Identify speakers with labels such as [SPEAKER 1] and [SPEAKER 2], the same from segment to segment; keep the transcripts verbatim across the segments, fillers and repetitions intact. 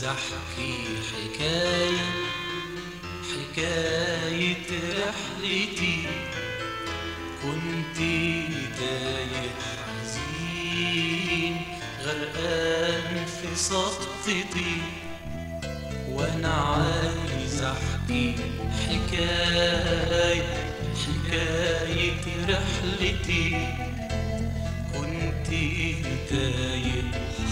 [SPEAKER 1] احكي حكاية حكاية رحلتي. كنت تايه حزين غرقان في سقطتي، وانا عايز احكي حكاية حكاية رحلتي. كنت تايه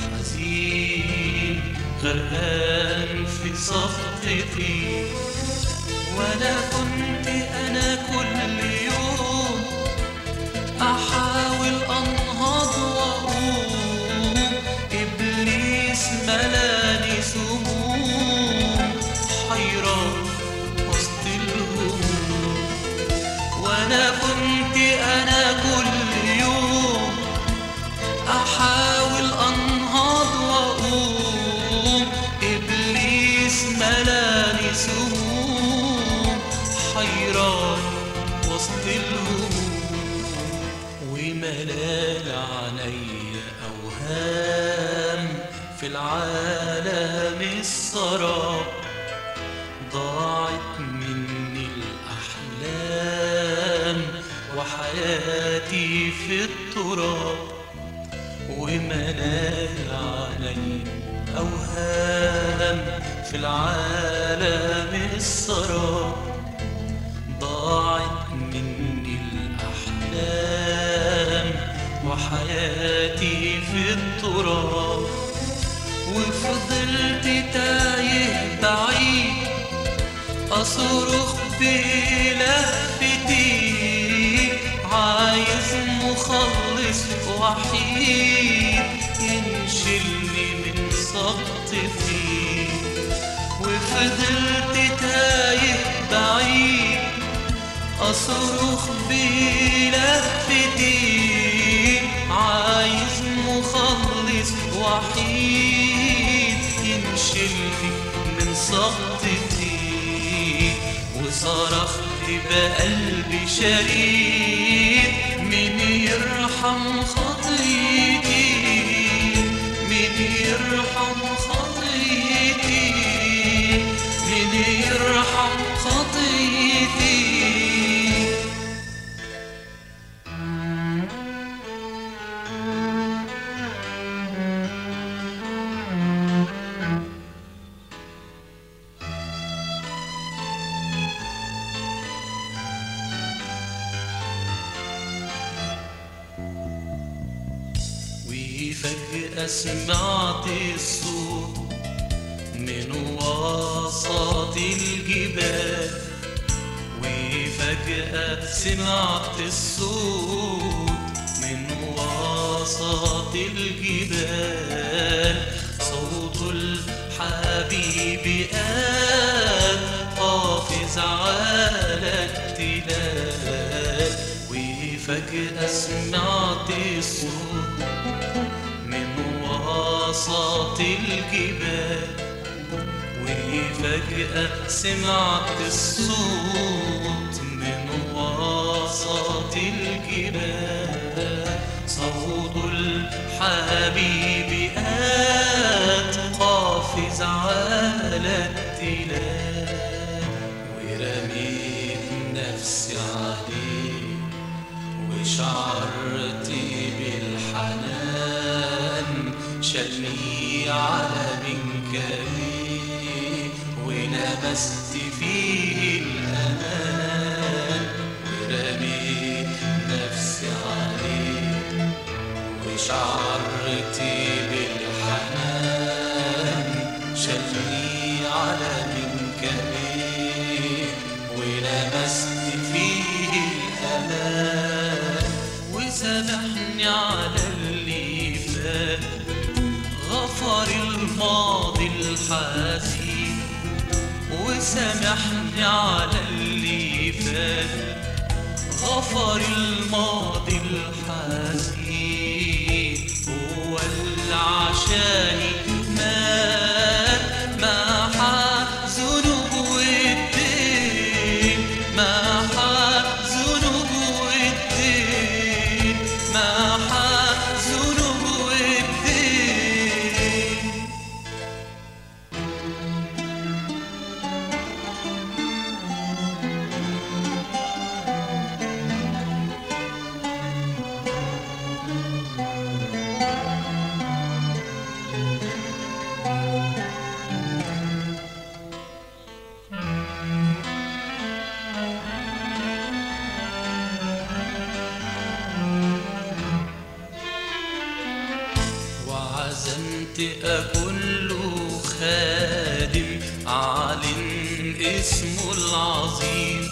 [SPEAKER 1] حزين غرقان في سقطتي، وانا كنت انا كل يوم احاول انهض واقوم. ابليس ملاني سموم حيران وسط الهموم، وانا كنت انا كل يوم احاول انهض واقوم. ابليس ملاني سموم حيران وسط الهموم، وملال عليا اوهام في العالم السراب. ضاعت مني الاحلام وحياتي في التراب، ومنال علي أوهام في العالم السراب. ضاعت مني الأحلام وحياتي في التراب، وفضلت تايه بعيد أصرخ بلهفتي. عايز مخلص وحيد ينشلني من سقطتي، وفضلت تايه بعيد أصرخ بلهفتي. عايز مخلص وحيد ينشلني من سقطتي، وصرخت بقلبي شريد مين يرحم خطيتي، مين يرحم خطيتي، مين يرحم خطيتي. وفجأة سمعت الصوت من وسط الجبال، وفجأة سمعت الصوت من وسط الجبال. صوت الحبيب قال حافظ على التلال، وفجأة سمعت الصوت من وسط الجبال، وفجأة سمعت الصوت من وسط الجبال. صوت الحبيب آت حافظ على التلال، ورميت نفسي عليه وشعرت بالحنان. شالني على منكبي ولبست فيه الأمان، ورميت نفسي عليه وشعرت بالحنان. شالني على منكبي ولبست فيه الأمان، وسامحني على اللي فات. غفر الماضي الحزين وسامحني على اللي فات. غفر الماضي الحزين هو اللي عشاني مات. محى ذنوب والدين، محى ذنوب والدين، محى ذنوب والدين. اسمه العظيم.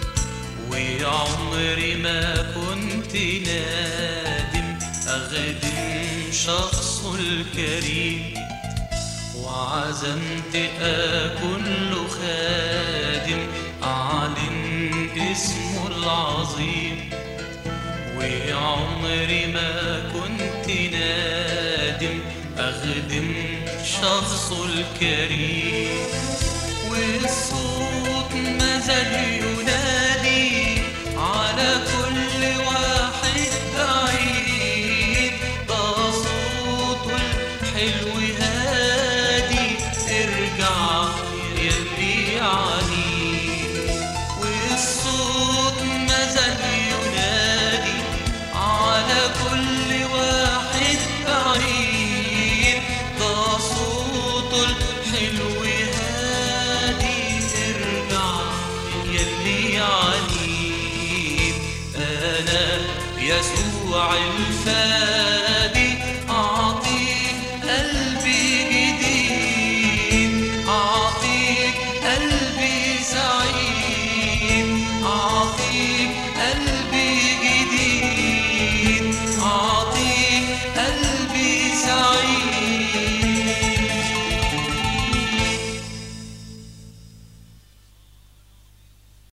[SPEAKER 1] وعمري ما كنت نادم أخدم شخصه الكريم، وعزمت أكون له خادم أعلن اسمه العظيم. وعمري ما كنت نادم أخدم شخصه الكريم. والصوت ما زال ينادي على كل واحد بعيد، ده صوته الحلو هادي ارجع يلي عنيد. والصوت ما زال ينادي على كل واحد بعيد، ده صوته الحلو هادي ارجع يلي عنيد. أنا يسوع الفادي أعطيك قلبي جديد، أعطيك قلبي